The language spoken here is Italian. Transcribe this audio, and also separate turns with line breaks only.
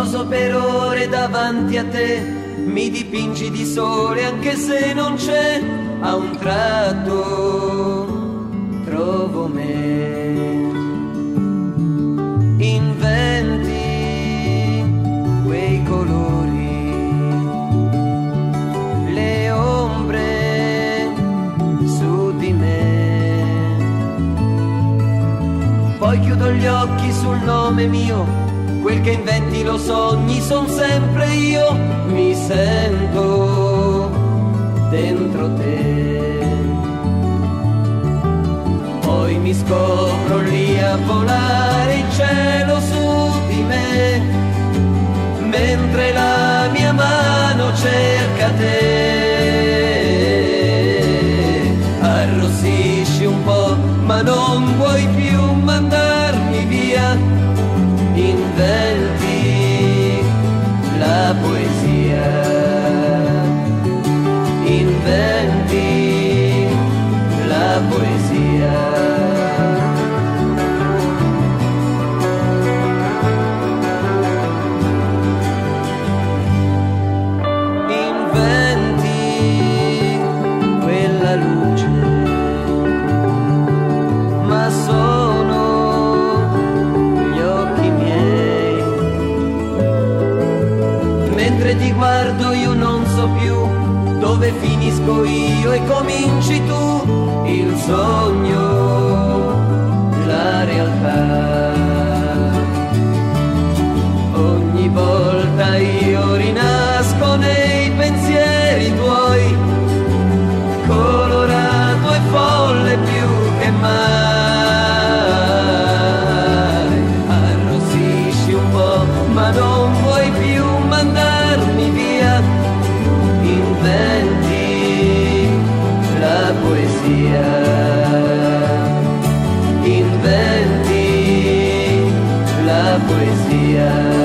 Poso per ore davanti a te, mi dipingi di sole anche se non c'è, a un tratto trovo me. Inventi quei colori, le ombre su di me. Poi chiudo gli occhi sul nome mio, quel che inventi lo sogni son sempre io, mi sento dentro te. Poi mi scopro lì a volare in cielo su di me, mentre la mia mano cerca te. Arrossisci un po', ma non vuoi più mandarmi via. Inventi la poesia, inventi la poesia. Inventi quella luce, ma sono gli occhi miei. Mentre ti guardo io non so più dove finisco io e cominci tu, il sogno, la realtà. Ogni volta io rinasco nei pensieri tuoi, colorato e folle più che mai. Arrossisci un po', ma non vuoi più mandarmi via. Inventi la poesia, inventi la poesia.